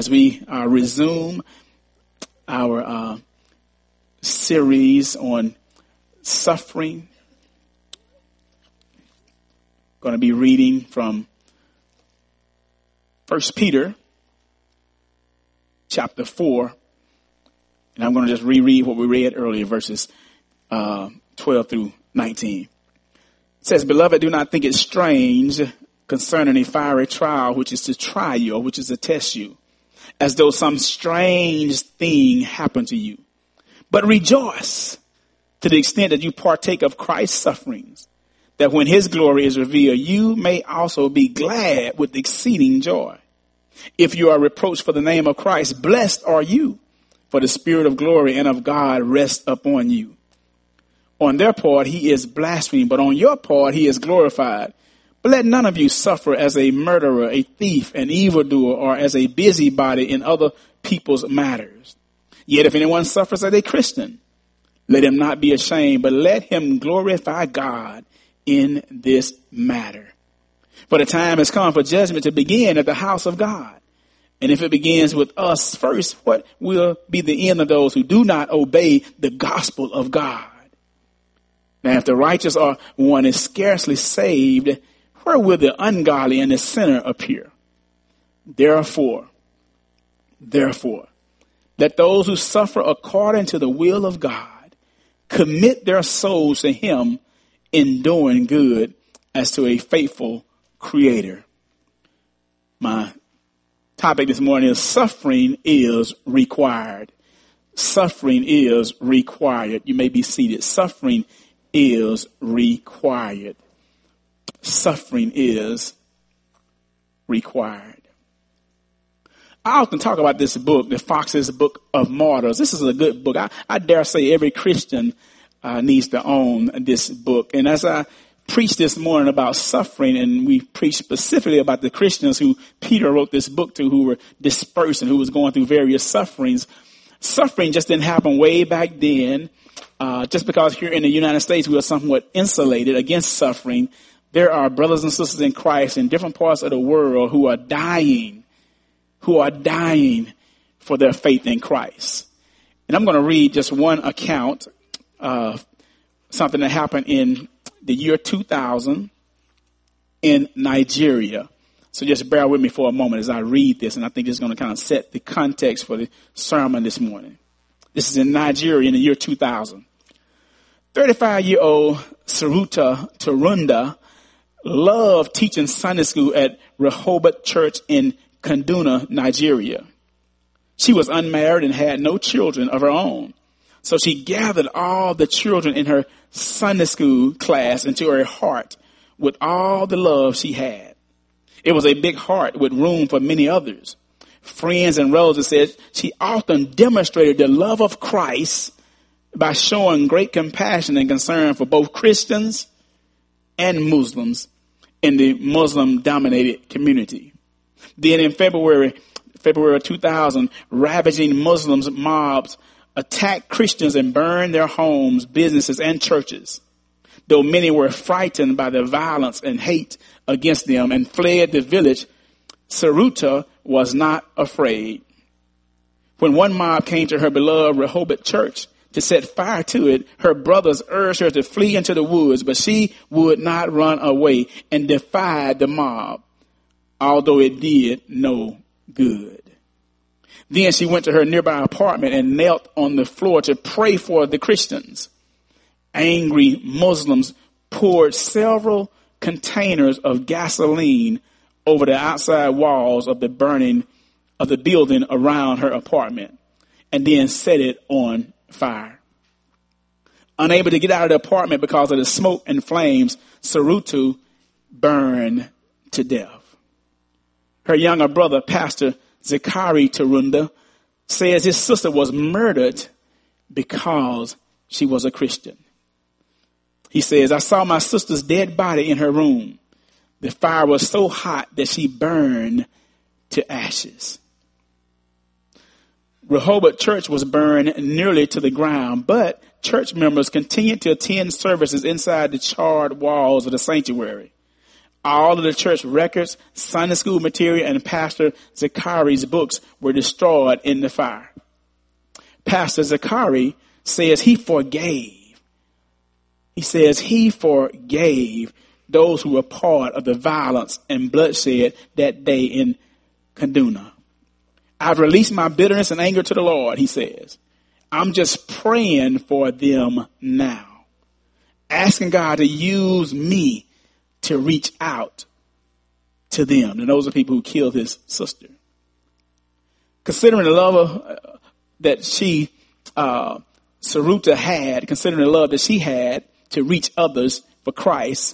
as we resume our series on suffering. Going to be reading from 1 Peter chapter 4. And I'm going to just reread what we read earlier, verses 12 through 19. It says, "Beloved, do not think it strange concerning a fiery trial, which is to try you, or which is to test you, as though some strange thing happened to you. But rejoice to the extent that you partake of Christ's sufferings, that when his glory is revealed, you may also be glad with exceeding joy. If you are reproached for the name of Christ, blessed are you, for the Spirit of glory and of God rests upon you. On their part, he is blasphemed, but on your part, he is glorified. But let none of you suffer as a murderer, a thief, an evildoer, or as a busybody in other people's matters. Yet if anyone suffers as a Christian, let him not be ashamed, but let him glorify God in this matter. For the time has come for judgment to begin at the house of God. And if it begins with us first, what will be the end of those who do not obey the gospel of God? Now, if the righteous one is scarcely saved, where will the ungodly and the sinner appear? Therefore, let those who suffer according to the will of God commit their souls to him in doing good as to a faithful Creator." My topic this morning is suffering is required. Suffering is required. You may be seated. Suffering is required. Suffering is required. I often talk about this book, the Fox's Book of Martyrs. This is a good book. I dare say every Christian needs to own this book. And as I preached this morning about suffering, and we preached specifically about the Christians who Peter wrote this book to, who were dispersed and who was going through various sufferings. Suffering just didn't happen way back then. Just because here in the United States we are somewhat insulated against suffering, there are brothers and sisters in Christ in different parts of the world who are dying for their faith in Christ. And I'm going to read just one account of something that happened in the year 2000 in Nigeria. So just bear with me for a moment as I read this, and I think it's going to kind of set the context for the sermon this morning. This is in Nigeria in the year 2000. 35-year-old Saruta Tarunda loved teaching Sunday school at Rehoboth Church in Kaduna, Nigeria. She was unmarried and had no children of her own. So she gathered all the children in her Sunday school class into her heart with all the love she had. It was a big heart with room for many others. Friends and relatives said she often demonstrated the love of Christ by showing great compassion and concern for both Christians and Muslims in the Muslim-dominated community. Then in February 2000, ravaging Muslims mobs attacked Christians and burned their homes, businesses, and churches. Though many were frightened by the violence and hate against them and fled the village, Saruta was not afraid. When one mob came to her beloved Rehoboth Church to set fire to it, her brothers urged her to flee into the woods, but she would not run away and defied the mob, although it did no good. Then she went to her nearby apartment and knelt on the floor to pray for the Christians. Angry Muslims poured several containers of gasoline over the outside walls of the building around her apartment and then set it on fire. Unable to get out of the apartment because of the smoke and flames, Sarutu burned to death. Her younger brother, Pastor Zakari Tarunda, says his sister was murdered because she was a Christian. He says, "I saw my sister's dead body in her room. The fire was so hot that she burned to ashes." Rehoboth Church was burned nearly to the ground, but church members continued to attend services inside the charred walls of the sanctuary. All of the church records, Sunday school material, and Pastor Zachari's books were destroyed in the fire. Pastor Zachary says he forgave. He says he forgave those who were part of the violence and bloodshed that day in Kaduna. I've released my bitterness and anger to the Lord, he says. I'm just praying for them now, asking God to use me to reach out to them. And those are people who killed his sister. Considering the love that Saruta had, considering the love that she had to reach others for Christ,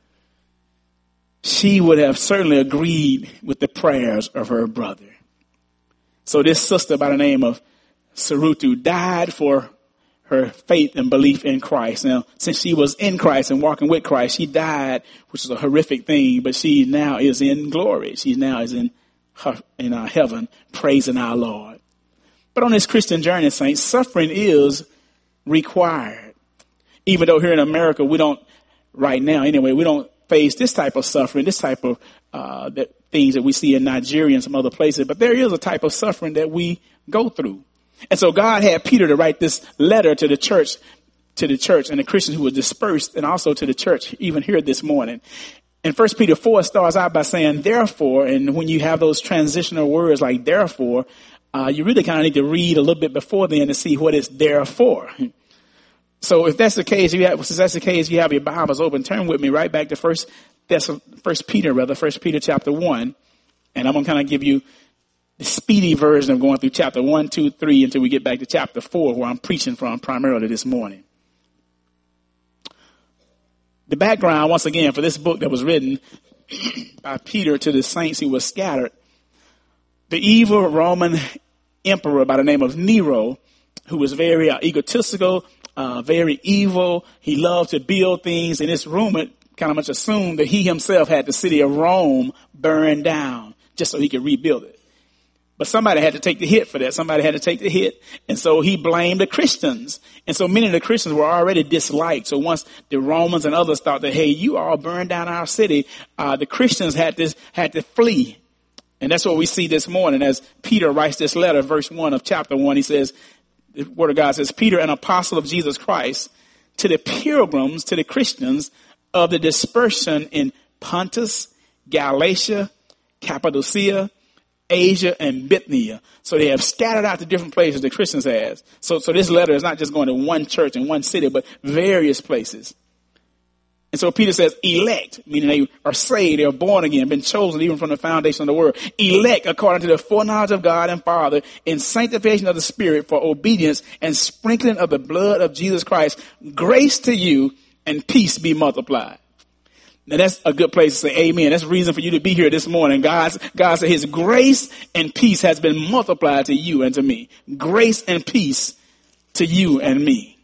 she would have certainly agreed with the prayers of her brother. So this sister by the name of Sarutu died for her faith and belief in Christ. Now, since she was in Christ and walking with Christ, she died, which is a horrific thing, but she now is in glory. She now is in heaven, praising our Lord. But on this Christian journey, saints, suffering is required. Even though here in America, we don't, right now anyway, we don't face this type of suffering, this type of things that we see in Nigeria and some other places. But there is a type of suffering that we go through. And so God had Peter to write this letter to the church and the Christians who were dispersed, and also to the church even here this morning. And 1 Peter 4 starts out by saying, therefore, and when you have those transitional words like therefore, you really kind of need to read a little bit before then to see what it's there for. So if that's the case, you have your Bibles open, turn with me right back to 1 Peter chapter 1. And I'm going to kind of give you the speedy version of going through chapter 1, 2, 3 until we get back to chapter 4, where I'm preaching from primarily this morning. The background, once again, for this book that was written by Peter to the saints who were scattered, the evil Roman emperor by the name of Nero, who was very egotistical, very evil. He loved to build things, and it's rumored, kind of much assumed, that he himself had the city of Rome burned down just so he could rebuild it. But somebody had to take the hit for that. Somebody had to take the hit. And so he blamed the Christians. And so many of the Christians were already disliked. So once the Romans and others thought that, hey, you all burned down our city, the Christians had to flee. And that's what we see this morning as Peter writes this letter, verse 1 of chapter 1. He says, the word of God says, Peter, an apostle of Jesus Christ, to the pilgrims, to the Christians of the dispersion in Pontus, Galatia, Cappadocia, Asia, and Bithynia. So they have scattered out to different places the Christians has. So this letter is not just going to one church in one city, but various places. And so Peter says, elect, meaning they are saved, they are born again, been chosen even from the foundation of the world. Elect according to the foreknowledge of God and Father in sanctification of the Spirit for obedience and sprinkling of the blood of Jesus Christ. Grace to you and peace be multiplied. Now that's a good place to say amen. That's reason for you to be here this morning. God said his grace and peace has been multiplied to you and to me. Grace and peace to you and me.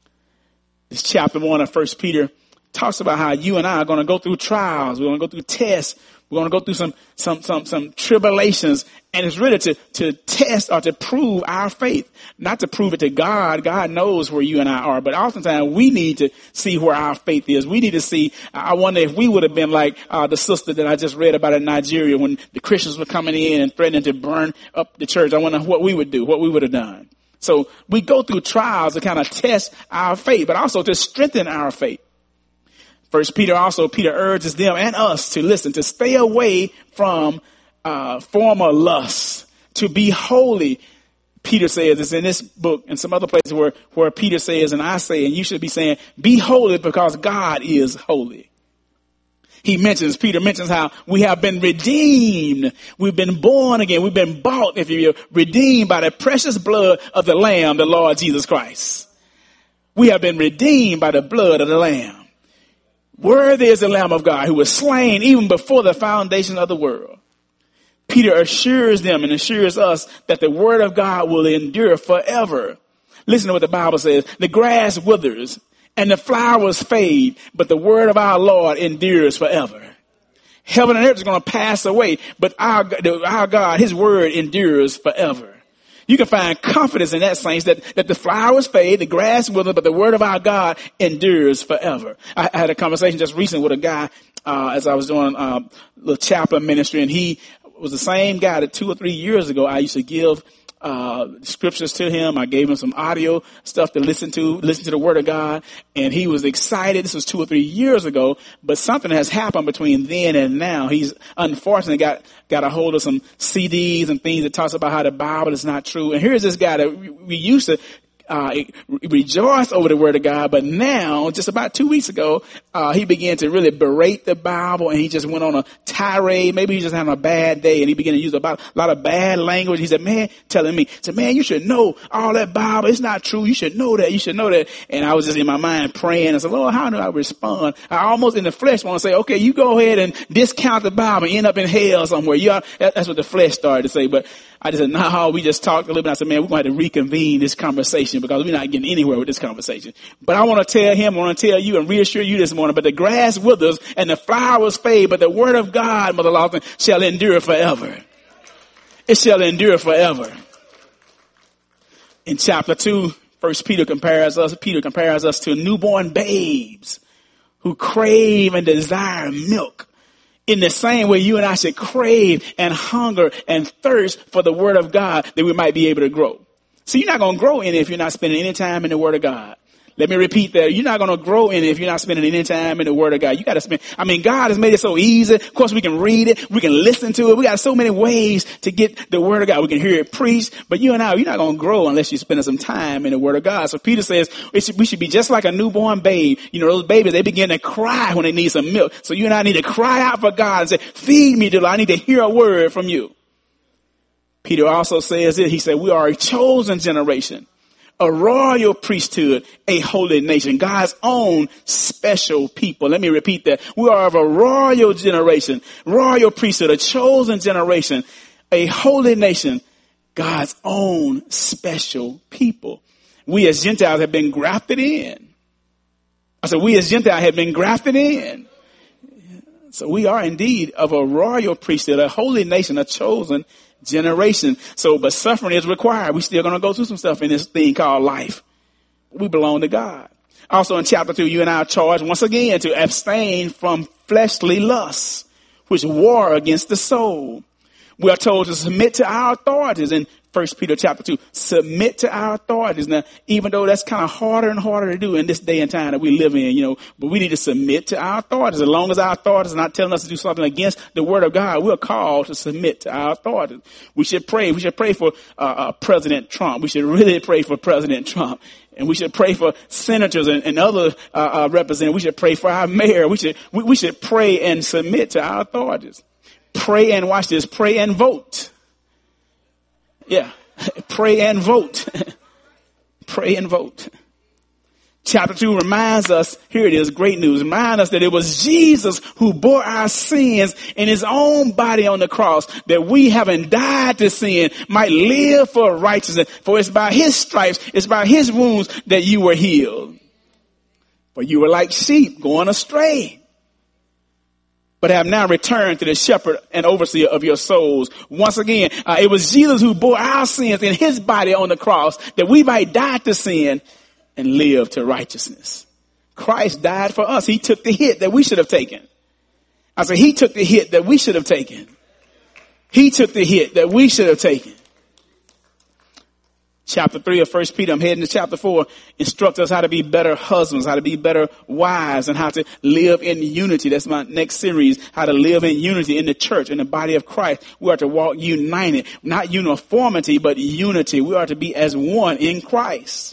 This chapter 1 of 1 Peter talks about how you and I are going to go through trials. We're going to go through tests. We're going to go through some tribulations. And it's really to test or to prove our faith. Not to prove it to God. God knows where you and I are. But oftentimes we need to see where our faith is. We need to see, I wonder if we would have been like the sister that I just read about in Nigeria when the Christians were coming in and threatening to burn up the church. I wonder what we would do, what we would have done. So we go through trials to kind of test our faith, but also to strengthen our faith. Peter urges them and us to listen, to stay away from former lusts, to be holy. Peter says it's in this book and some other places where Peter says, and I say, and you should be saying, be holy because God is holy. Peter mentions how we have been redeemed. We've been born again. We've been bought, if you will, redeemed by the precious blood of the Lamb, the Lord Jesus Christ. We have been redeemed by the blood of the Lamb. Worthy is the Lamb of God who was slain even before the foundation of the world. Peter assures them and assures us that the word of God will endure forever. Listen to what the Bible says. The grass withers and the flowers fade, but the word of our Lord endures forever. Heaven and earth is going to pass away, but our God, his word endures forever. You can find confidence in that, saints, that the flowers fade, the grass withers, but the word of our God endures forever. I had a conversation just recently with a guy as I was doing the chaplain ministry, and he was the same guy that 2 or 3 years ago I used to give scriptures to him. I gave him some audio stuff to listen to the Word of God, and he was excited. This was 2 or 3 years ago, but something has happened between then and now. He's unfortunately got a hold of some CDs and things that talks about how the Bible is not true. And here's this guy that we used to rejoice over the Word of God, but now, just about 2 weeks ago, he began to really berate the Bible, and he just went on a tirade. Maybe he just having a bad day, and he began to use a lot of bad language. He said, man, you should know all that Bible. It's not true. You should know that. You should know that. And I was just in my mind praying. I said, Lord, how do I respond? I almost in the flesh want to say, okay, you go ahead and discount the Bible and end up in hell somewhere. That's what the flesh started to say, but I just said, no, we just talked a little bit. I said, man, we're going to have to reconvene this conversation because we're not getting anywhere with this conversation. But I want to tell you and reassure you this morning, but the grass withers and the flowers fade, but the Word of God, Mother Lawson, shall endure forever. It shall endure forever. In chapter 2, Peter compares us to newborn babes who crave and desire milk. In the same way, you and I should crave and hunger and thirst for the Word of God that we might be able to grow. So you're not going to grow in it if you're not spending any time in the Word of God. Let me repeat that. You're not going to grow in it if you're not spending any time in the Word of God. You got to spend. God has made it so easy. Of course, we can read it. We can listen to it. We got so many ways to get the Word of God. We can hear it preached. But you and I, you're not going to grow unless you're spending some time in the Word of God. So Peter says we should be just like a newborn babe. You know, those babies, they begin to cry when they need some milk. So you and I need to cry out for God and say, feed me, dear Lord. I need to hear a word from you. Peter also says it. He said, we are a chosen generation, a royal priesthood, a holy nation, God's own special people. Let me repeat that. We are of a royal generation, royal priesthood, a chosen generation, a holy nation, God's own special people. We as Gentiles have been grafted in. I said, we as Gentiles have been grafted in. So we are indeed of a royal priesthood, a holy nation, a chosen generation. So, but suffering is required. We're still going to go through some stuff in this thing called life. We belong to God. Also in chapter 2, you and I are charged once again to abstain from fleshly lusts, which war against the soul. We are told to submit to our authorities in 1 Peter chapter 2. Submit to our authorities. Now, even though that's kind of harder and harder to do in this day and time that we live in, but we need to submit to our authorities. As long as our authorities are not telling us to do something against the Word of God, we're called to submit to our authorities. We should pray. We should pray for President Trump. We should really pray for President Trump. And we should pray for senators and other representatives. We should pray for our mayor. We should pray and submit to our authorities. Pray and watch this. Pray and vote. Yeah. Pray and vote. Pray and vote. Chapter 2 reminds us, here it is, great news, reminds us that it was Jesus who bore our sins in his own body on the cross, that we, having died to sin, might live for righteousness. For it's by his stripes, it's by his wounds that you were healed. For you were like sheep going astray, but have now returned to the shepherd and overseer of your souls. Once again, it was Jesus who bore our sins in his body on the cross, that we might die to sin and live to righteousness. Christ died for us. He took the hit that we should have taken. I said, he took the hit that we should have taken. He took the hit that we should have taken. Chapter 3 of 1 Peter, I'm heading to chapter 4, instructs us how to be better husbands, how to be better wives, and how to live in unity. That's my next series, how to live in unity in the church, in the body of Christ. We are to walk united, not uniformity, but unity. We are to be as one in Christ.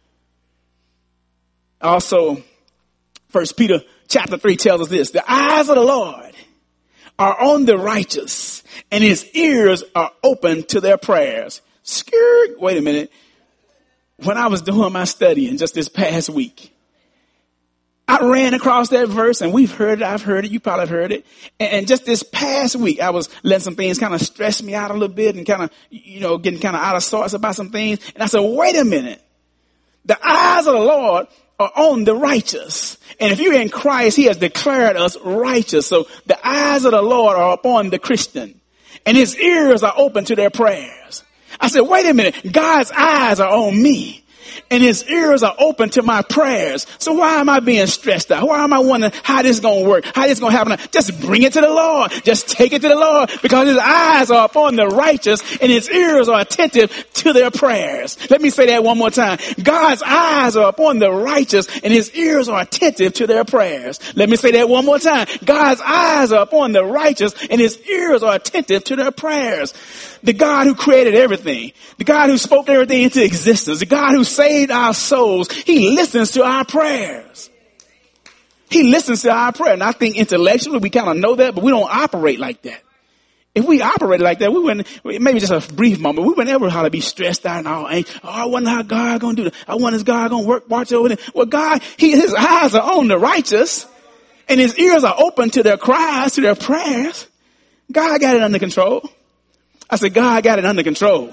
Also, 1 Peter chapter 3 tells us this: the eyes of the Lord are on the righteous, and his ears are open to their prayers. Scared. Wait a minute. When I was doing my studying just this past week, I ran across that verse, and we've heard it. I've heard it. You probably have heard it. And just this past week, I was letting some things kind of stress me out a little bit and kind of, getting kind of out of sorts about some things. And I said, wait a minute. The eyes of the Lord are on the righteous. And if you're in Christ, he has declared us righteous. So the eyes of the Lord are upon the Christian, and his ears are open to their prayers. I said, wait a minute. God's eyes are on me. And his ears are open to my prayers. So why am I being stressed out? Why am I wondering how this is going to work? How this is going to happen? Just bring it to the Lord. Just take it to the Lord, because his eyes are upon the righteous and his ears are attentive to their prayers. Let me say that one more time. God's eyes are upon the righteous and his ears are attentive to their prayers. Let me say that one more time. God's eyes are upon the righteous and his ears are attentive to their prayers. The God who created everything, the God who spoke everything into existence, the God who saved our souls, he listens to our prayers. He listens to our prayer. And I think intellectually we kind of know that, but we don't operate like that. If we operated like that, we wouldn't, maybe just a brief moment, we wouldn't ever how to be stressed out and all anxious. Oh, I wonder how God going to do that. I wonder is God going to watch over them. Well, God, his eyes are on the righteous and his ears are open to their cries, to their prayers. God got it under control. I said, God got it under control.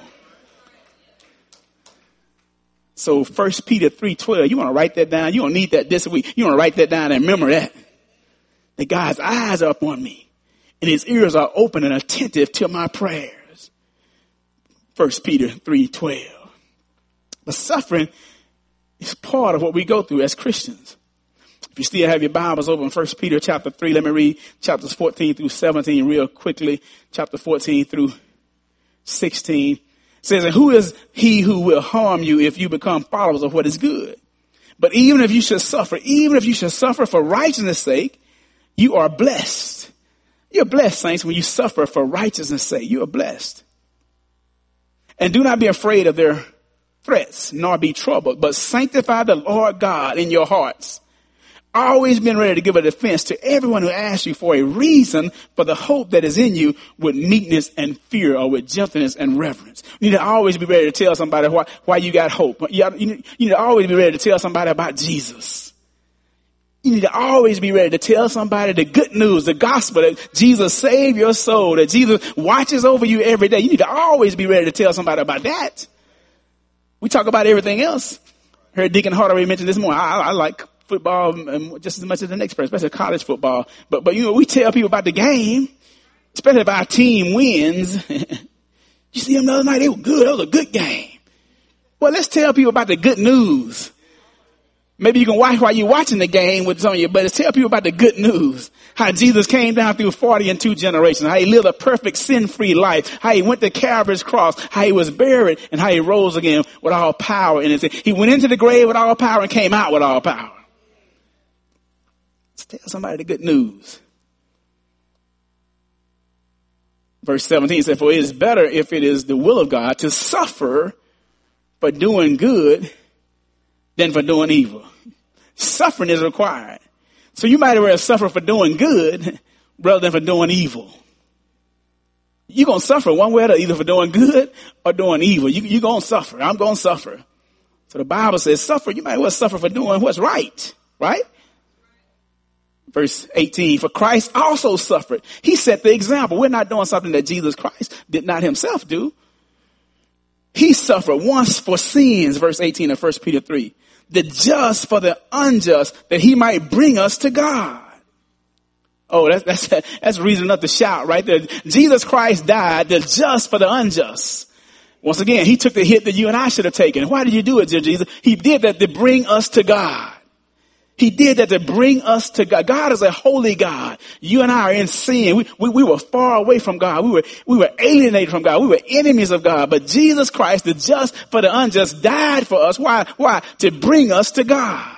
So 1 Peter 3:12, you want to write that down. You don't need that this week. You want to write that down and remember that. That God's eyes are upon me and his ears are open and attentive to my prayers. 1 Peter 3:12. But suffering is part of what we go through as Christians. If you still have your Bibles open, 1 Peter chapter 3, let me read chapters 14 through 17 real quickly. Chapter 14 through 16. It says, and who is he who will harm you if you become followers of what is good? But even if you should suffer for righteousness' sake, you are blessed. You're blessed, saints, when you suffer for righteousness' sake. You are blessed. And do not be afraid of their threats, nor be troubled, but sanctify the Lord God in your hearts. Always being ready to give a defense to everyone who asks you for a reason for the hope that is in you with meekness and fear, or with gentleness and reverence. You need to always be ready to tell somebody why you got hope. You need to always be ready to tell somebody about Jesus. You need to always be ready to tell somebody the good news, the gospel, that Jesus saved your soul, that Jesus watches over you every day. You need to always be ready to tell somebody about that. We talk about everything else. Heard Deacon Hart already mentioned this morning. I like football just as much as the next person, especially college football. But we tell people about the game, especially if our team wins. You see them the other night, they were good. It was a good game. Well, let's tell people about the good news. Maybe you can watch while you're watching the game with some of you, but let's tell people about the good news. How Jesus came down through 40 and 2 generations, how he lived a perfect sin-free life, how he went to Calvary's cross, how he was buried, and how he rose again with all power in his hand. He went into the grave with all power and came out with all power. Tell somebody the good news. Verse 17 said, for it is better if it is the will of God to suffer for doing good than for doing evil. Suffering is required. So you might as well suffer for doing good rather than for doing evil. You're going to suffer one way or the other, either for doing good or doing evil. You're going to suffer. I'm going to suffer. So the Bible says suffer. You might as well suffer for doing what's right. Right? Verse 18, for Christ also suffered. He set the example. We're not doing something that Jesus Christ did not himself do. He suffered once for sins, verse 18 of 1 Peter 3. The just for the unjust, that he might bring us to God. Oh, that's reason enough to shout right there. Jesus Christ died, the just for the unjust. Once again, he took the hit that you and I should have taken. Why did you do it, dear Jesus? He did that to bring us to God. He did that to bring us to God. God is a holy God. You and I are in sin. We were far away from God. We were alienated from God. We were enemies of God. But Jesus Christ, the just for the unjust, died for us. Why? To bring us to God.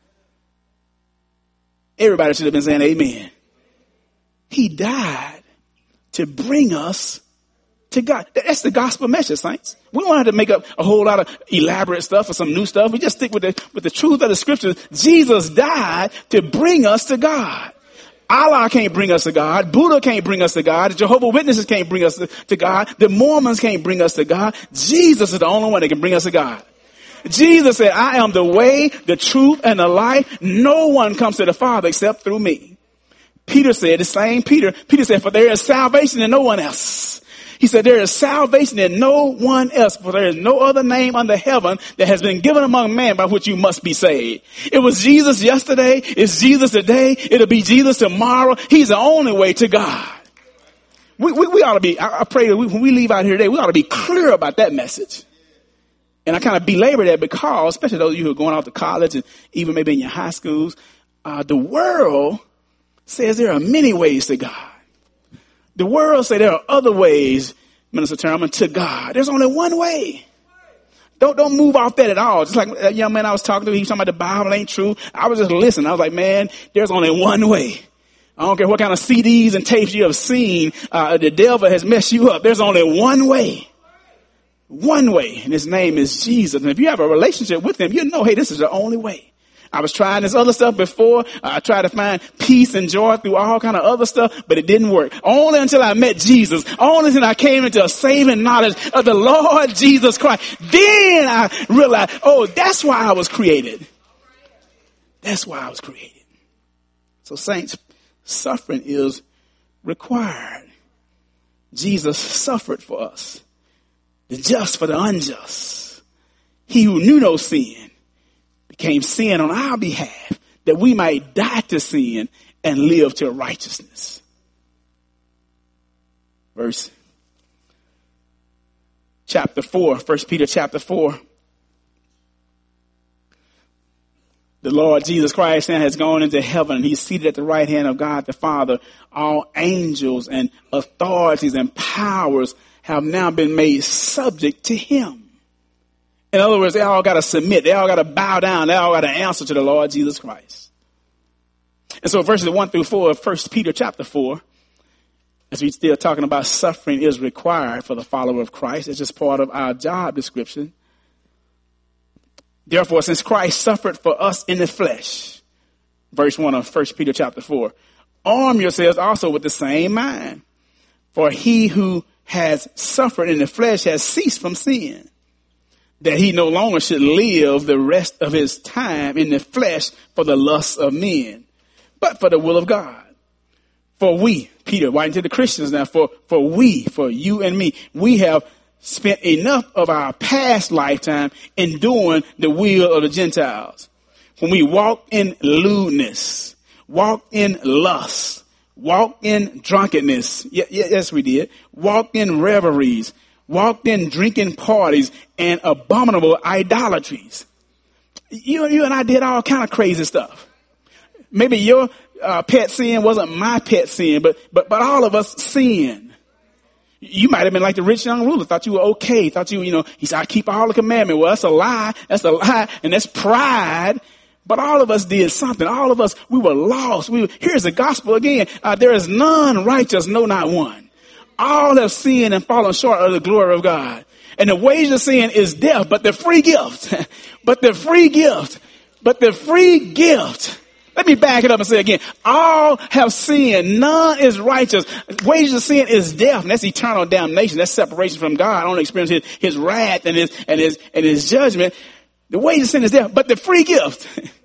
Everybody should have been saying amen. He died to bring us to God. That's the gospel message, saints. We don't have to make up a whole lot of elaborate stuff or some new stuff. We just stick with the truth of the scriptures. Jesus died to bring us to God. Allah can't bring us to God. Buddha can't bring us to God. The Jehovah's Witnesses can't bring us to God. The Mormons can't bring us to God. Jesus is the only one that can bring us to God. Jesus said, I am the way, the truth, and the life. No one comes to the Father except through me. Peter said the same. Peter said, for there is salvation in no one else. He said, there is salvation in no one else, for there is no other name under heaven that has been given among men by which you must be saved. It was Jesus yesterday. It's Jesus today. It'll be Jesus tomorrow. He's the only way to God. We ought to be, I pray that when we leave out here today, we ought to be clear about that message. And I kind of belabor that because, especially those of you who are going off to college and even maybe in your high schools, the world says there are many ways to God. The world says there are other ways, Minister Terman, to God. There's only one way. Don't move off that at all. Just like that young man I was talking to, he was talking about the Bible ain't true. I was just listening. I was like, man, there's only one way. I don't care what kind of CDs and tapes you have seen. The devil has messed you up. There's only one way. One way. And his name is Jesus. And if you have a relationship with him, you know, hey, this is the only way. I was trying this other stuff before. I tried to find peace and joy through all kind of other stuff, but it didn't work. Only until I met Jesus. Only until I came into a saving knowledge of the Lord Jesus Christ. Then I realized, oh, that's why I was created. That's why I was created. So saints, suffering is required. Jesus suffered for us. The just for the unjust. He who knew no sin became sin on our behalf, that we might die to sin and live to righteousness. Verse chapter 4, 1 Peter chapter 4. The Lord Jesus Christ has gone into heaven. He's seated at the right hand of God the Father. All angels and authorities and powers have now been made subject to him. In other words, they all got to submit. They all got to bow down. They all got to answer to the Lord Jesus Christ. And so verses 1 through 4 of 1 Peter chapter 4, as we're still talking about suffering is required for the follower of Christ. It's just part of our job description. Therefore, since Christ suffered for us in the flesh, verse 1 of 1 Peter chapter 4, arm yourselves also with the same mind. For he who has suffered in the flesh has ceased from sin, that he no longer should live the rest of his time in the flesh for the lusts of men, but for the will of God. For we, Peter, writing to the Christians now, for you and me, we have spent enough of our past lifetime in doing the will of the Gentiles. When we walked in lewdness, walked in lust, walked in drunkenness. Yes, we did. Walked in revelries. Walked in drinking parties and abominable idolatries. You and I did all kind of crazy stuff. Maybe your pet sin wasn't my pet sin, but all of us sinned. You might have been like the rich young ruler, thought you were okay, thought he said, I keep all the commandments. Well, that's a lie, and that's pride. But all of us did something. All of us, we were lost. Here's the gospel again. There is none righteous, no, not one. All have sinned and fallen short of the glory of God. And the wage of sin is death, but the free gift, let me back it up and say again, all have sinned, none is righteous. Wages of sin is death, and that's eternal damnation. That's separation from God. I don't experience his wrath and his judgment. The wages of sin is death, but the free gift.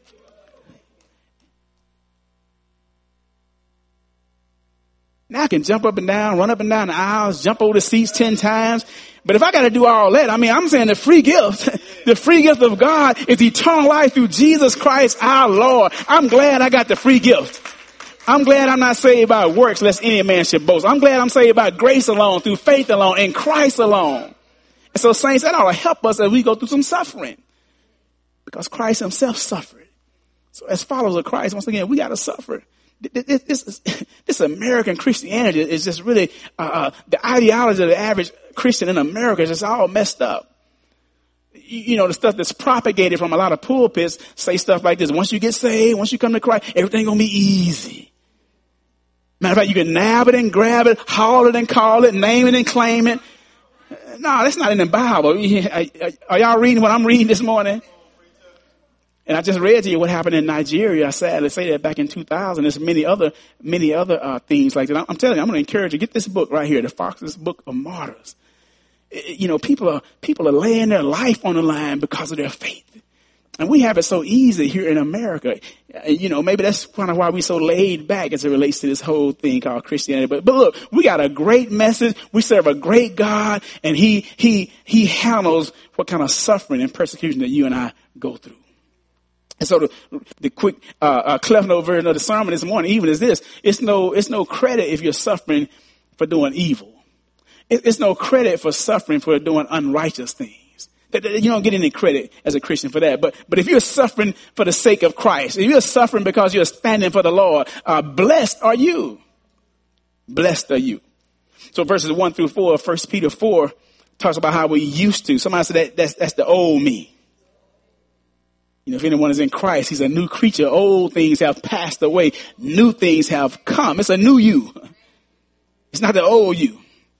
Now I can jump up and down, run up and down the aisles, jump over the seats 10 times. But if I got to do all that, I'm saying the free gift of God is eternal life through Jesus Christ our Lord. I'm glad I got the free gift. I'm glad I'm not saved by works lest any man should boast. I'm glad I'm saved by grace alone, through faith alone, in Christ alone. And so saints, that ought to help us as we go through some suffering. Because Christ himself suffered. So as followers of Christ, once again, we got to suffer. This American Christianity is just really, the ideology of the average Christian in America is just all messed up. The stuff that's propagated from a lot of pulpits say stuff like this. Once you get saved, once you come to Christ, everything gonna be easy. Matter of fact, you can nab it and grab it, haul it and call it, name it and claim it. No, that's not in the Bible. Are y'all reading what I'm reading this morning? And I just read to you what happened in Nigeria. I sadly say that back in 2000. There's many other things like that. I'm telling you, I'm going to encourage you. Get this book right here, the Fox's Book of Martyrs. People are laying their life on the line because of their faith. And we have it so easy here in America. Maybe that's kind of why we're so laid back as it relates to this whole thing called Christianity. But look, we got a great message. We serve a great God, and he handles what kind of suffering and persecution that you and I go through. And so the quick, Cliff Note version of the sermon this morning even is this. It's no credit if you're suffering for doing evil. It's no credit for suffering for doing unrighteous things. You don't get any credit as a Christian for that. But if you're suffering for the sake of Christ, if you're suffering because you're standing for the Lord, blessed are you. Blessed are you. So verses 1 through 4 of 1 Peter 4 talks about how we used to. Somebody said that's the old me. You know, if anyone is in Christ, he's a new creature. Old things have passed away. New things have come. It's a new you. It's not the old you.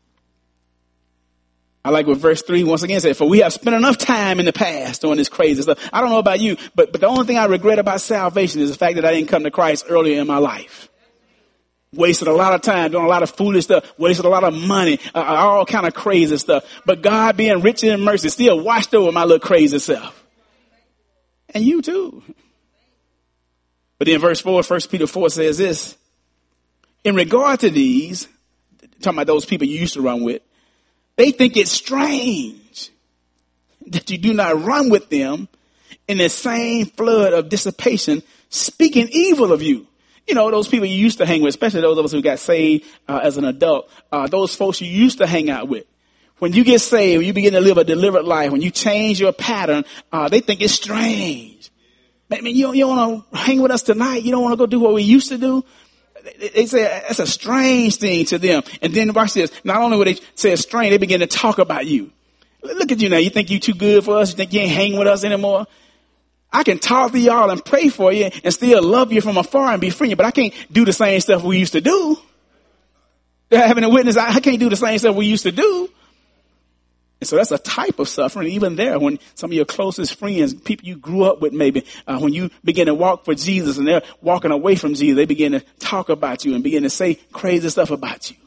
I like what verse 3 once again said, for we have spent enough time in the past doing this crazy stuff. I don't know about you, but the only thing I regret about salvation is the fact that I didn't come to Christ earlier in my life. Wasted a lot of time doing a lot of foolish stuff, wasted a lot of money, all kind of crazy stuff. But God being rich in mercy still watched over my little crazy self. And you too. But in verse 4, 1 Peter 4 says this, in regard to these, talking about those people you used to run with, they think it's strange that you do not run with them in the same flood of dissipation, speaking evil of you. You know, those people you used to hang with, especially those of us who got saved as an adult, those folks you used to hang out with. When you get saved, when you begin to live a delivered life, when you change your pattern, they think it's strange. Man, you don't want to hang with us tonight? You don't want to go do what we used to do? They say that's a strange thing to them. And then watch this. Not only would they say it's strange, they begin to talk about you. Look at you now. You think you too good for us? You think you ain't hanging with us anymore? I can talk to y'all and pray for you and still love you from afar and befriend you, but I can't do the same stuff we used to do. Having a witness, I can't do the same stuff we used to do. And so that's a type of suffering, even there, when some of your closest friends, people you grew up with maybe, when you begin to walk for Jesus and they're walking away from Jesus, they begin to talk about you and begin to say crazy stuff about you.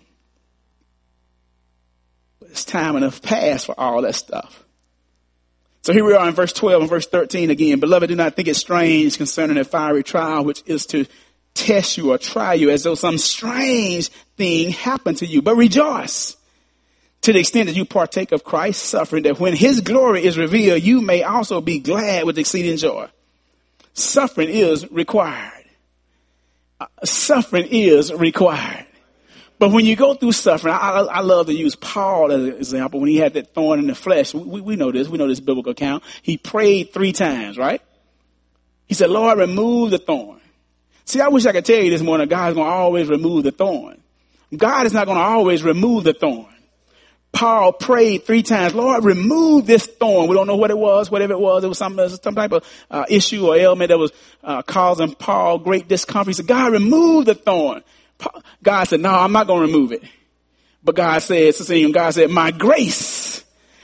But it's time enough past for all that stuff. So here we are in verse 12 and verse 13 again. Beloved, do not think it strange concerning a fiery trial, which is to test you or try you as though some strange thing happened to you. But rejoice to the extent that you partake of Christ's suffering, that when his glory is revealed, you may also be glad with exceeding joy. Suffering is required. Suffering is required. But when you go through suffering, I love to use Paul as an example. When he had that thorn in the flesh, we know this. We know this biblical account. He prayed 3 times, right? He said, Lord, remove the thorn. See, I wish I could tell you this morning, God's going to always remove the thorn. God is not going to always remove the thorn. Paul prayed 3 times, Lord, remove this thorn. We don't know what it was, whatever it was some type of issue or ailment that was causing Paul great discomfort. He said, God, remove the thorn. God said, no, I'm not going to remove it. But God said, my grace,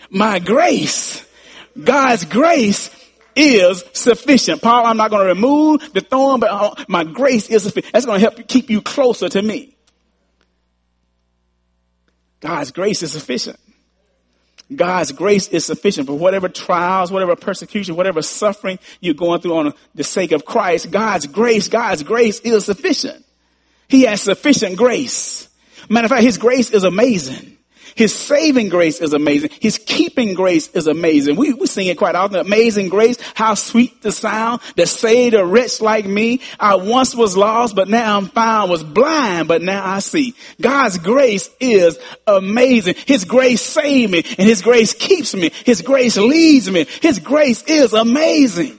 God's grace is sufficient. Paul, I'm not going to remove the thorn, but my grace is sufficient. That's going to help keep you closer to me. God's grace is sufficient. God's grace is sufficient for whatever trials, whatever persecution, whatever suffering you're going through on the sake of Christ. God's grace is sufficient. He has sufficient grace. Matter of fact, his grace is amazing. His saving grace is amazing. His keeping grace is amazing. We sing it quite often. Amazing grace, how sweet the sound that saved a wretch like me. I once was lost, but now I'm found. Was blind, but now I see. God's grace is amazing. His grace saved me, and his grace keeps me. His grace leads me. His grace is amazing.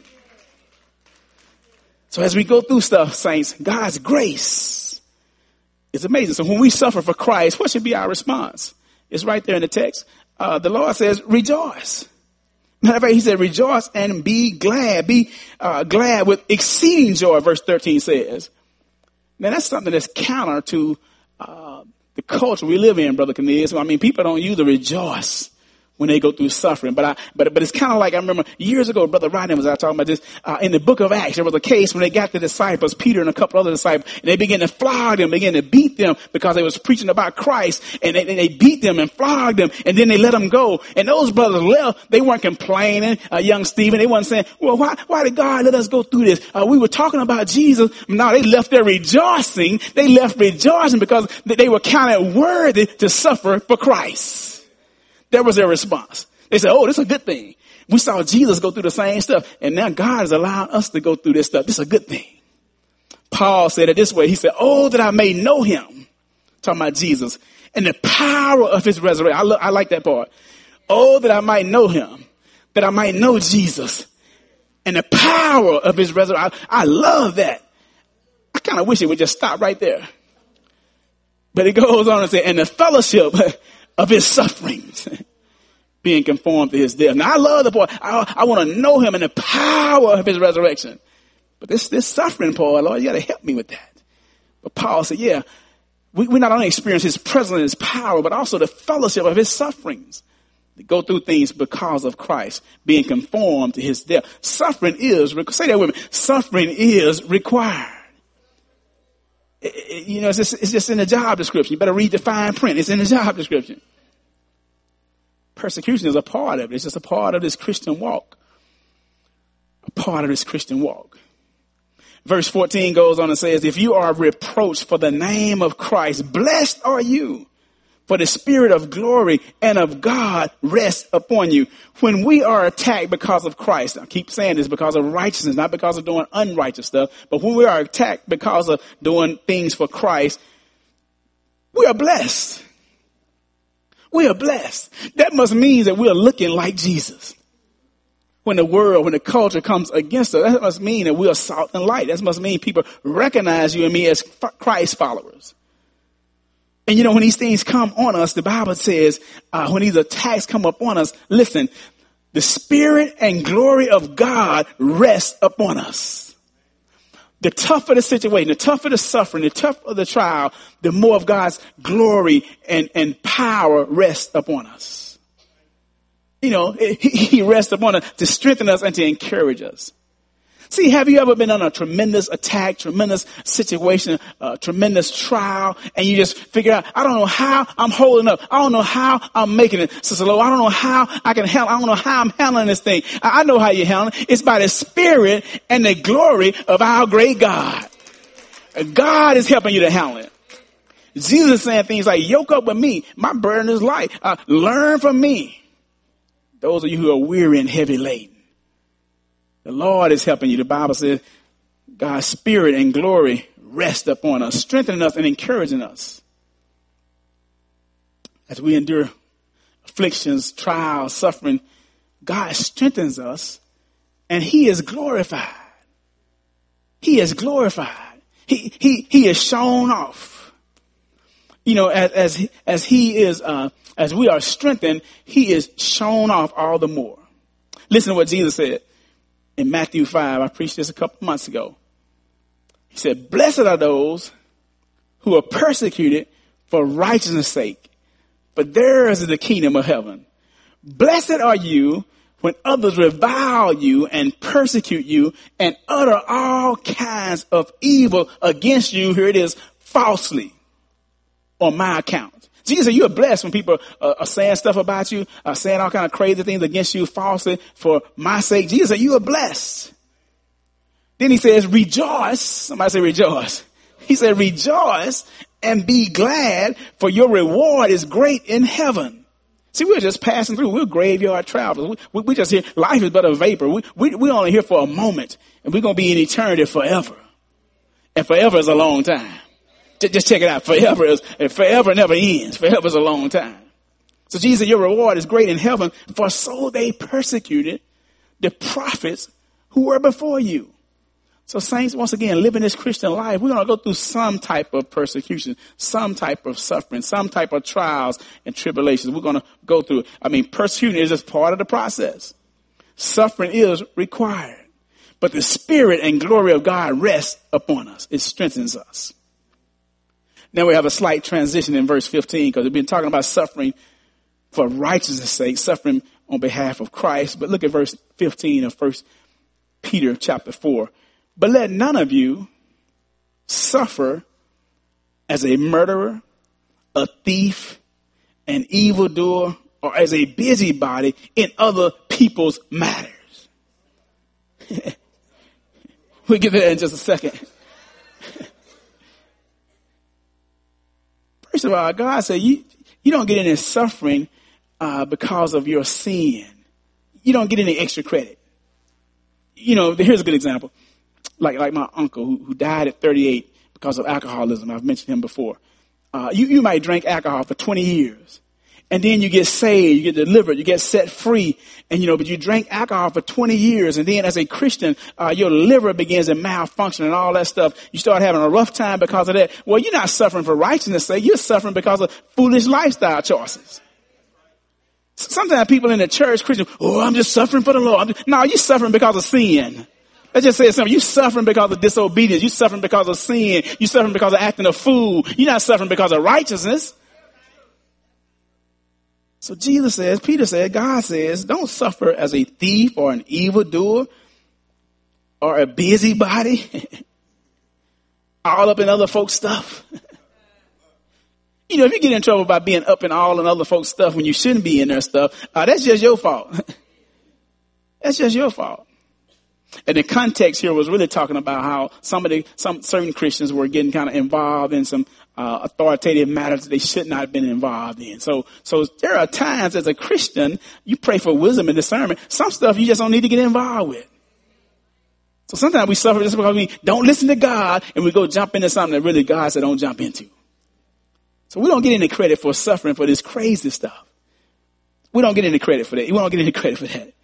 So as we go through stuff, saints, God's grace is amazing. So when we suffer for Christ, what should be our response? It's right there in the text. The Lord says, rejoice. Matter of fact, he said, rejoice and be glad. Be glad with exceeding joy, verse 13 says. Now, that's something that's counter to the culture we live in, Brother Cornelius. I mean, people don't use the rejoice when they go through suffering. But it's kind of like, I remember years ago, Brother Rodney was out talking about this, in the book of Acts. There was a case when they got the disciples, Peter and a couple other disciples, and they began to flog them, began to beat them because they was preaching about Christ, and they beat them and flogged them, and then they let them go. And those brothers left. They weren't complaining, young Stephen. They wasn't saying, well, why did God let us go through this? We were talking about Jesus. No, they left there rejoicing. They left rejoicing because they were counted worthy to suffer for Christ. That was their response. They said, oh, this is a good thing. We saw Jesus go through the same stuff, and now God is allowing us to go through this stuff. This is a good thing. Paul said it this way. He said, oh, that I may know him, talking about Jesus, and the power of his resurrection. I like that part. Oh, that I might know him, that I might know Jesus and the power of his resurrection. I love that. I kind of wish it would just stop right there. But it goes on and say, and the fellowship of his sufferings, being conformed to his death. Now I love the part. I want to know him and the power of his resurrection. But this suffering, Paul, Lord, you got to help me with that. But Paul said, yeah, we not only experience his presence and his power, but also the fellowship of his sufferings. To go through things because of Christ, being conformed to his death. Suffering is, say that with me, suffering is required. It's just in the job description. You better read the fine print. It's in the job description. Persecution is a part of it. It's just a part of this Christian walk. A part of this Christian walk. Verse 14 goes on and says, if you are reproached for the name of Christ, blessed are you. For the spirit of glory and of God rests upon you. When we are attacked because of Christ, I keep saying this, because of righteousness, not because of doing unrighteous stuff, but when we are attacked because of doing things for Christ, we are blessed. We are blessed. That must mean that we are looking like Jesus. When the culture comes against us, that must mean that we are salt and light. That must mean people recognize you and me as Christ followers. And when these things come on us, the Bible says, when these attacks come upon us, listen, the spirit and glory of God rests upon us. The tougher the situation, the tougher the suffering, the tougher the trial, the more of God's glory and power rests upon us. He rests upon us to strengthen us and to encourage us. See, have you ever been on a tremendous attack, tremendous situation, tremendous trial, and you just figure out, I don't know how I'm holding up. I don't know how I'm making it. Sister Lo, I don't know how I can handle. I don't know how I'm handling this thing. I know how you handle it. It's by the spirit and the glory of our great God. God is helping you to handle it. Jesus is saying things like, yoke up with me. My burden is light. Learn from me. Those of you who are weary and heavy laden. The Lord is helping you. The Bible says God's spirit and glory rest upon us, strengthening us and encouraging us. As we endure afflictions, trials, suffering, God strengthens us and he is glorified. He is glorified. He is shown off. As we are strengthened, he is shown off all the more. Listen to what Jesus said. In Matthew 5, I preached this a couple months ago. He said, blessed are those who are persecuted for righteousness' sake, for theirs is the kingdom of heaven. Blessed are you when others revile you and persecute you and utter all kinds of evil against you. Here it is, falsely, on my account. Jesus said, you are blessed when people are saying stuff about you, saying all kind of crazy things against you falsely for my sake. Jesus said, you are blessed. Then he says, rejoice. Somebody say rejoice. He said, rejoice and be glad, for your reward is great in heaven. See, we're just passing through. We're graveyard travelers. We just here. Life is but a vapor. We're only here for a moment, and we're going to be in eternity forever. And forever is a long time. Just check it out. Forever never ends. Forever is a long time. So Jesus, your reward is great in heaven, for so they persecuted the prophets who were before you. So saints, once again, living this Christian life, we're going to go through some type of persecution, some type of suffering, some type of trials and tribulations. We're going to go through it. I mean, persecution is just part of the process. Suffering is required. But the spirit and glory of God rests upon us. It strengthens us. Now we have a slight transition in verse 15 because we've been talking about suffering for righteousness' sake, suffering on behalf of Christ. But look at verse 15 of 1 Peter chapter 4. But let none of you suffer as a murderer, a thief, an evildoer, or as a busybody in other people's matters. We'll get to that in just a second. First of all, God said you don't get any suffering because of your sin. You don't get any extra credit. Here's a good example. Like my uncle who died at 38 because of alcoholism. I've mentioned him before. You might drink alcohol for 20 years. And then you get saved, you get delivered, you get set free. And, but you drank alcohol for 20 years. And then as a Christian, your liver begins to malfunction and all that stuff. You start having a rough time because of that. Well, you're not suffering for righteousness' sake. You're suffering because of foolish lifestyle choices. Sometimes people in the church, Christian, I'm just suffering for the Lord. No, you're suffering because of sin. Let's just say something. You're suffering because of disobedience. You're suffering because of sin. You're suffering because of acting a fool. You're not suffering because of righteousness. So Jesus says, Peter said, God says, don't suffer as a thief or an evildoer or a busybody, all up in other folks' stuff. If you get in trouble by being up in all in other folks' stuff when you shouldn't be in their stuff, that's just your fault. That's just your fault. And the context here was really talking about how some certain Christians were getting kind of involved in some authoritative matters that they should not have been involved in. So there are times as a Christian, you pray for wisdom and discernment. Some stuff you just don't need to get involved with. So sometimes we suffer just because we don't listen to God and we go jump into something that really God said don't jump into. So we don't get any credit for suffering for this crazy stuff. We don't get any credit for that. We don't get any credit for that.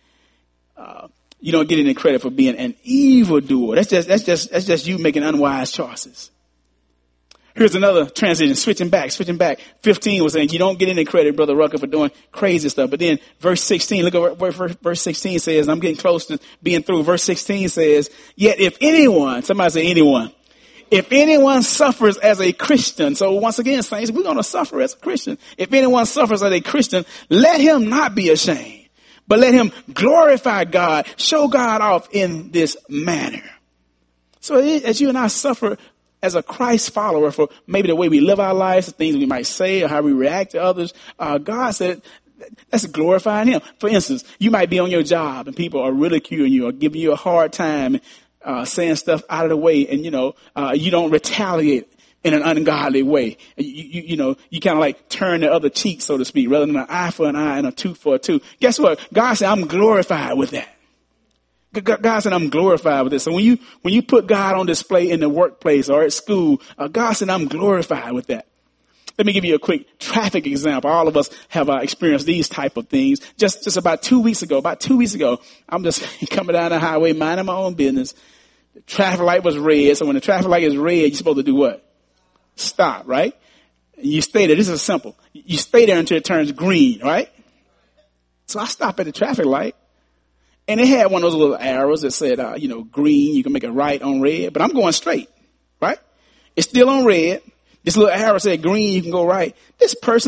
You don't get any credit for being an evildoer. That's just you making unwise choices. Here's another transition, switching back. 15 was saying you don't get any credit, Brother Rucker, for doing crazy stuff. But then verse 16, look at what verse 16 says. I'm getting close to being through. Verse 16 says, yet if anyone, somebody say anyone, if anyone suffers as a Christian, so once again, saints, we're going to suffer as a Christian. If anyone suffers as a Christian, let him not be ashamed. But let him glorify God, show God off in this manner. So as you and I suffer as a Christ follower for maybe the way we live our lives, the things we might say or how we react to others, God said that's glorifying him. For instance, you might be on your job and people are ridiculing you or giving you a hard time, saying stuff out of the way, and you don't retaliate in an ungodly way. You kind of like turn the other cheek, so to speak, rather than an eye for an eye and a tooth for a tooth. Guess what? God said, I'm glorified with that. God said, I'm glorified with this. So when you put God on display in the workplace or at school, God said, I'm glorified with that. Let me give you a quick traffic example. All of us have experienced these type of things. Just about 2 weeks ago, I'm just coming down the highway, minding my own business. The traffic light was red. So when the traffic light is red, you're supposed to do what? Stop, right? You stay there. This is simple. You stay there until it turns green, right? So I stop at the traffic light, and it had one of those little arrows that said, green. You can make a right on red, but I'm going straight, right? It's still on red. This little arrow said green. You can go right. I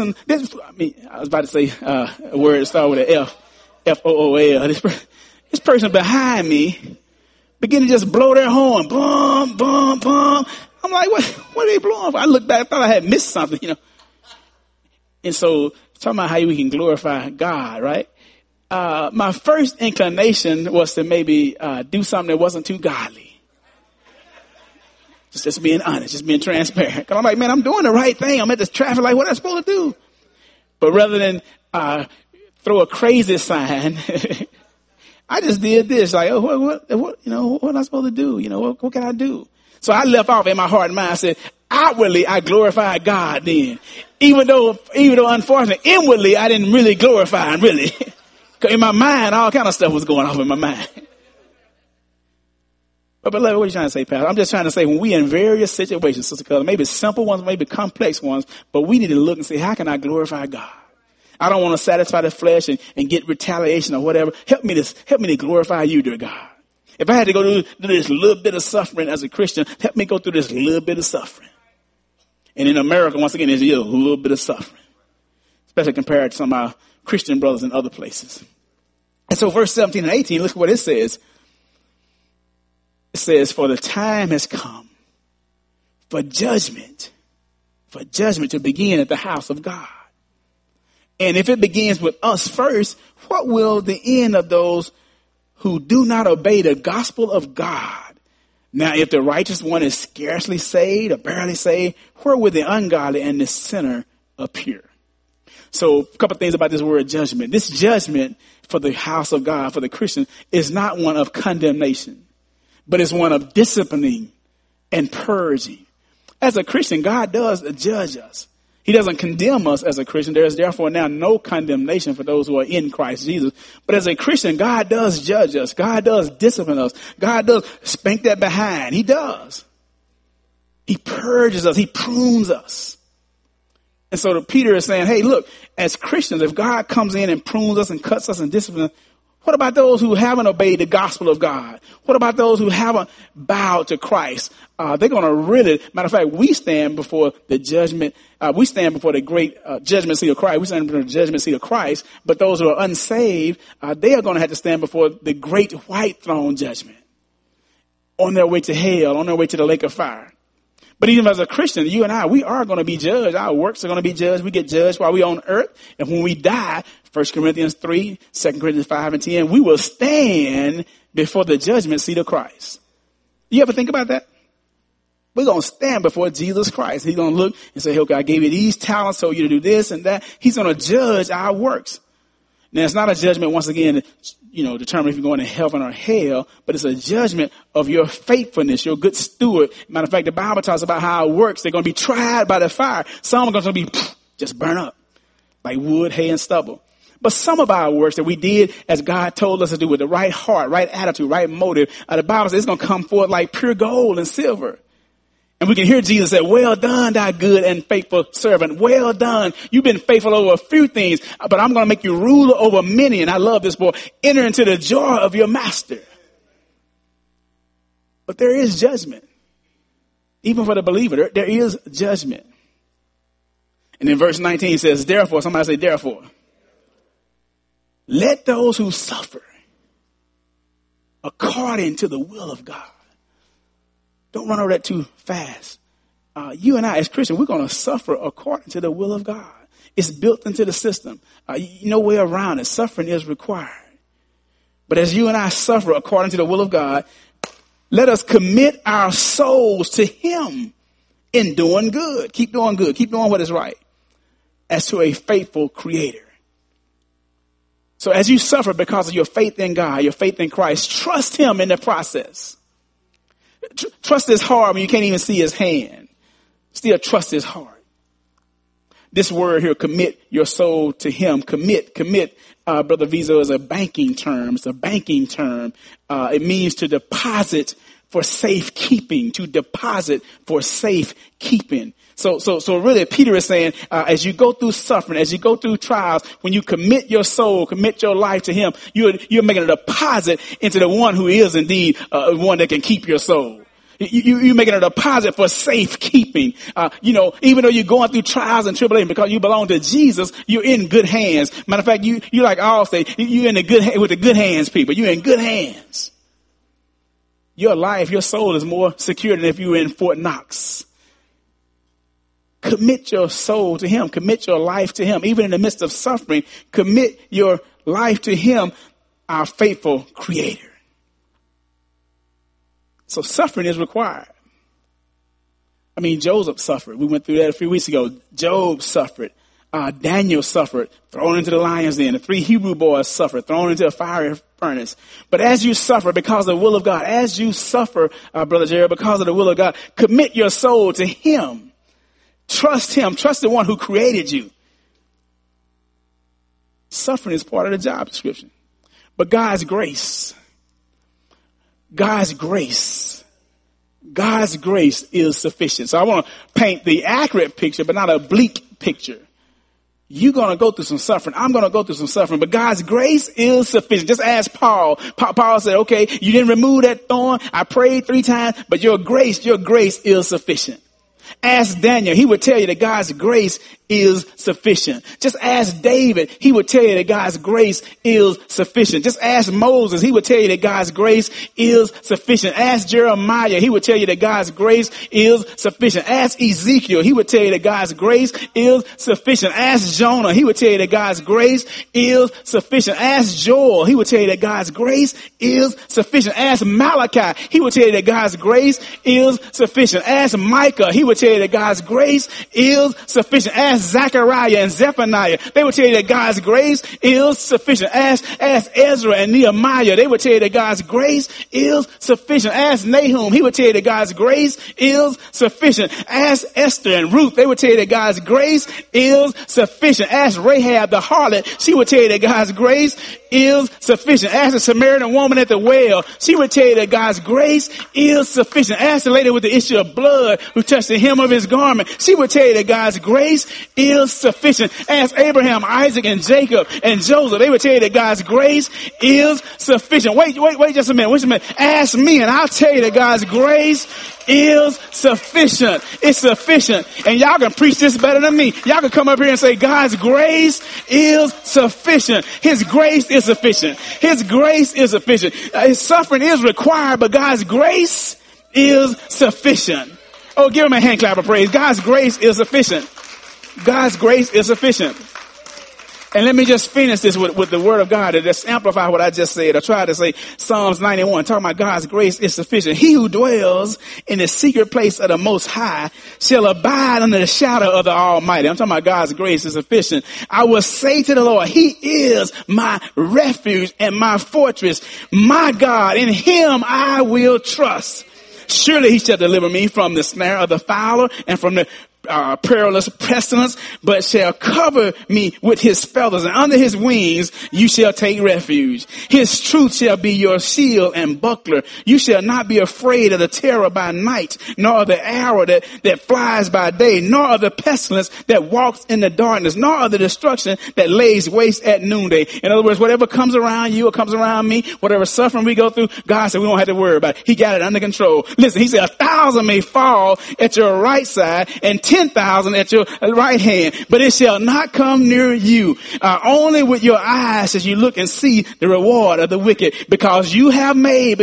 was about to say a word that started with an F, F-O-O-L. This person behind me began to just blow their horn, boom, boom, boom. I'm like, what are they blowing for? I looked back, I thought I had missed something, And so, talking about how we can glorify God, right? My first inclination was to maybe do something that wasn't too godly. Just being honest, just being transparent. Because I'm like, man, I'm doing the right thing. I'm at this traffic light. What am I supposed to do? But rather than throw a crazy sign, I just did this. Like, what am I supposed to do? What can I do? So I left off in my heart and mind. I said, outwardly, I glorified God then. Even though unfortunately, inwardly, I didn't really glorify him, really. Because in my mind, all kind of stuff was going off in my mind. But beloved, what are you trying to say, Pastor? I'm just trying to say when we in various situations, Sister Color, maybe simple ones, maybe complex ones, but we need to look and say, how can I glorify God? I don't want to satisfy the flesh and get retaliation or whatever. Help me to glorify you, dear God. If I had to go through this little bit of suffering as a Christian, help me go through this little bit of suffering. And in America, once again, there's a little bit of suffering, especially compared to some of our Christian brothers in other places. And so verse 17 and 18, look at what it says. It says, for the time has come for judgment to begin at the house of God. And if it begins with us first, what will the end of those who do not obey the gospel of God? Now, if the righteous one is scarcely saved or barely saved, where will the ungodly and the sinner appear? So a couple of things about this word judgment. This judgment for the house of God, for the Christian, is not one of condemnation, but it's one of disciplining and purging. As a Christian, God does judge us. He doesn't condemn us as a Christian. There is therefore now no condemnation for those who are in Christ Jesus. But as a Christian, God does judge us. God does discipline us. God does spank that behind. He does. He purges us. He prunes us. And so Peter is saying, hey, look, as Christians, if God comes in and prunes us and cuts us and disciplines us, what about those who haven't obeyed the gospel of God? What about those who haven't bowed to Christ? They're going to really, matter of fact, we stand before the judgment. We stand before the great judgment seat of Christ. We stand before the judgment seat of Christ. But those who are unsaved, they are going to have to stand before the great white throne judgment on their way to hell, on their way to the lake of fire. But even as a Christian, you and I, we are going to be judged. Our works are going to be judged. We get judged while we're on earth. And when we die, 1 Corinthians 3, 2 Corinthians 5 and 10, we will stand before the judgment seat of Christ. You ever think about that? We're going to stand before Jesus Christ. He's going to look and say, okay, I gave you these talents, so you to do this and that. He's going to judge our works. Now, it's not a judgment, once again, determine if you're going to heaven or hell, but it's a judgment of your faithfulness, your good steward. Matter of fact, the Bible talks about how it works. They're going to be tried by the fire. Some are going to be just burn up like wood, hay, and stubble. But some of our works that we did as God told us to do with the right heart, right attitude, right motive, the Bible says it's going to come forth like pure gold and silver. And we can hear Jesus say, well done, thy good and faithful servant. Well done. You've been faithful over a few things, but I'm going to make you ruler over many. And I love this boy. Enter into the joy of your master. But there is judgment. Even for the believer, there is judgment. And in verse 19 it says, therefore, somebody say, therefore, let those who suffer according to the will of God. Don't run over that too fast. You and I, as Christians, we're going to suffer according to the will of God. It's built into the system. No way around it. Suffering is required. But as you and I suffer according to the will of God, let us commit our souls to him in doing good. Keep doing good. Keep doing what is right. As to a faithful creator. So as you suffer because of your faith in God, your faith in Christ, trust him in the process. Trust his heart when you can't even see his hand. Still trust his heart. This word here, commit your soul to him. Commit, Brother Vizo, is a banking term. It's a banking term. It means to deposit for safekeeping, to deposit for safekeeping. So really Peter is saying, as you go through suffering, as you go through trials, when you commit your soul, commit your life to him, you're making a deposit into the one who is indeed one that can keep your soul. You're making a deposit for safekeeping. Even though you're going through trials and tribulations, because you belong to Jesus, you're in good hands. Matter of fact, you like all say, you're in with the good hands people. You're in good hands. Your life, your soul is more secure than if you were in Fort Knox. Commit your soul to him. Commit your life to him. Even in the midst of suffering, commit your life to him, our faithful creator. So suffering is required. I mean, Joseph suffered. We went through that a few weeks ago. Job suffered. Daniel suffered, thrown into the lion's den. The 3 Hebrew boys suffered, thrown into a fiery furnace. But as you suffer because of the will of God, as you suffer, Brother Jared, because of the will of God, commit your soul to him. Trust him. Trust the one who created you. Suffering is part of the job description. But God's grace is sufficient. So I want to paint the accurate picture, but not a bleak picture. You're going to go through some suffering. I'm going to go through some suffering, but God's grace is sufficient. Just ask Paul. Paul said, okay, you didn't remove that thorn. I prayed 3 times, but your grace is sufficient. Ask Daniel. He would tell you that God's grace is sufficient. Just ask David. He would tell you that God's grace is sufficient. Just ask Moses. He would tell you that God's grace is sufficient. Ask Jeremiah. He would tell you that God's grace is sufficient. Ask Ezekiel. He would tell you that God's grace is sufficient. Ask Jonah. He would tell you that God's grace is sufficient. Ask Joel. He would tell you that God's grace is sufficient. Ask Malachi. He would tell you that God's grace is sufficient. Ask Micah. He would tell tell you that God's grace is sufficient. Ask Zechariah and Zephaniah. They will tell you that God's grace is sufficient. Ask Ezra and Nehemiah. They will tell you that God's grace is sufficient. Ask Nahum. He will tell you that God's grace is sufficient. Ask Esther and Ruth. They will tell you that God's grace is sufficient. Ask Rahab the harlot. She will tell you that God's grace is sufficient. Ask the Samaritan woman at the well. She would tell you that God's grace is sufficient. Ask the lady with the issue of blood who touched the hem of his garment. She would tell you that God's grace is sufficient. Ask Abraham, Isaac, and Jacob, and Joseph. They would tell you that God's grace is sufficient. Wait just a minute. Wait a minute. Ask me and I'll tell you that God's grace is sufficient. It's sufficient. And y'all can preach this better than me. Y'all can come up here and say God's grace is sufficient. His grace is sufficient. His grace is sufficient. His suffering is required, but God's grace is sufficient. Oh, give him a hand clap of praise. God's grace is sufficient. God's grace is sufficient. And let me just finish this with the word of God to just amplify what I just said. I tried to say Psalms 91, talking about God's grace is sufficient. He who dwells in the secret place of the Most High shall abide under the shadow of the Almighty. I'm talking about God's grace is sufficient. I will say to the Lord, He is my refuge and my fortress, my God. In Him I will trust. Surely He shall deliver me from the snare of the fowler and from the perilous pestilence, but shall cover me with his feathers, and under his wings you shall take refuge. His truth shall be your shield and buckler. You shall not be afraid of the terror by night, nor of the arrow that flies by day, nor of the pestilence that walks in the darkness, nor of the destruction that lays waste at noonday. In other words, whatever comes around you or comes around me, whatever suffering we go through, God said we don't have to worry about it. He got it under control. Listen, He said 1,000 may fall at your right side and 10,000 at your right hand, but it shall not come near you. Only with your eyes as you look and see the reward of the wicked, because you have made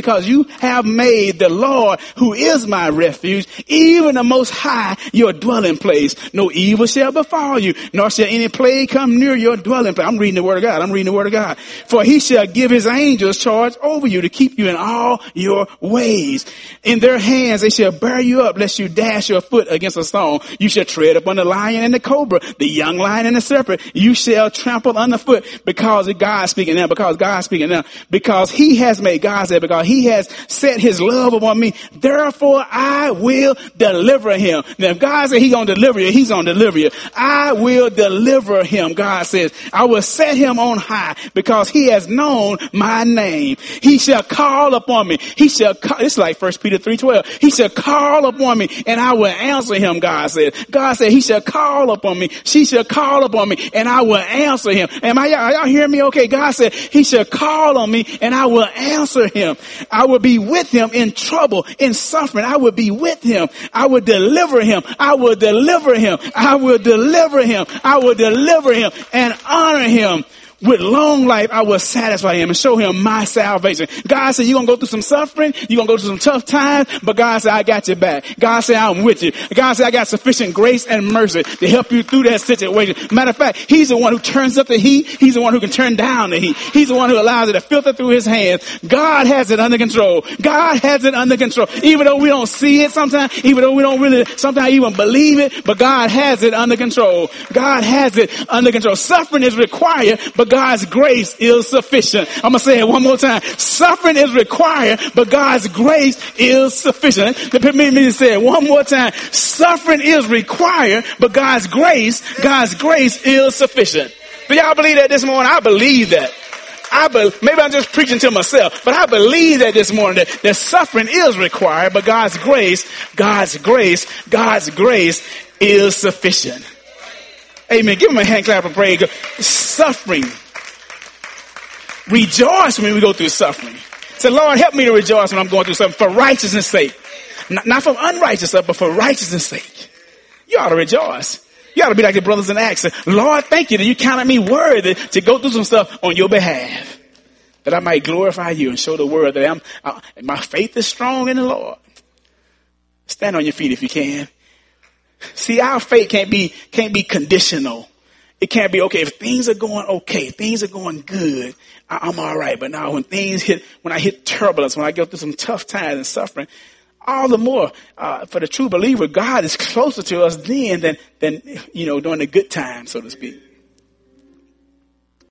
the Lord, who is my refuge, even the Most High, your dwelling place. No evil shall befall you, nor shall any plague come near your dwelling place. I'm reading the word of God. For He shall give His angels charge over you to keep you in all your ways. In their hands they shall bear you up, lest you dash your foot against a stone. You shall tread upon the lion and the cobra, the young lion and the serpent. You shall trample underfoot, because God's speaking now, because He has made, God said, because He has set His love upon me. Therefore I will deliver him. Now if God said He's going to deliver you, He's going to deliver you. I will deliver him. God says, I will set him on high, because he has known my name. He shall call upon me. It's like 1 Peter 3:12. He shall call upon me and I will answer him, God said. God said He shall call upon me. She shall call upon me and I will answer him. Are y'all hearing me okay? God said He shall call on me and I will answer him. I will be with him in trouble, in suffering. I will be with him. I will deliver him. I will deliver him. I will deliver him. I will deliver him and honor him. With long life, I will satisfy him and show him my salvation. God said, you're going to go through some suffering. You're going to go through some tough times. But God said, I got your back. God said, I'm with you. God said, I got sufficient grace and mercy to help you through that situation. Matter of fact, He's the one who turns up the heat. He's the one who can turn down the heat. He's the one who allows it to filter through His hands. God has it under control. God has it under control. Even though we don't see it sometimes, even though we don't really sometimes even believe it, but God has it under control. God has it under control. Suffering is required, but God's grace is sufficient. I'm going to say it one more time. Suffering is required, but God's grace is sufficient. Let me say it one more time. Suffering is required, but God's grace is sufficient. Do y'all believe that this morning? I believe that. Maybe I'm just preaching to myself, but I believe that this morning that suffering is required, but God's grace is sufficient. Amen. Give him a hand clap of praise. Suffering. Rejoice when we go through suffering. Say, Lord, help me to rejoice when I'm going through something for righteousness' sake. Not for unrighteousness, but for righteousness' sake. You ought to rejoice. You ought to be like the brothers in Acts. Lord, thank you that you counted me worthy to go through some stuff on your behalf, that I might glorify you and show the world that my faith is strong in the Lord. Stand on your feet if you can. See, our faith can't be conditional. It can't be, okay, if things are going okay, things are going good, I'm all right. But now when I hit turbulence, when I go through some tough times and suffering, all the more, for the true believer, God is closer to us then than during the good times, so to speak.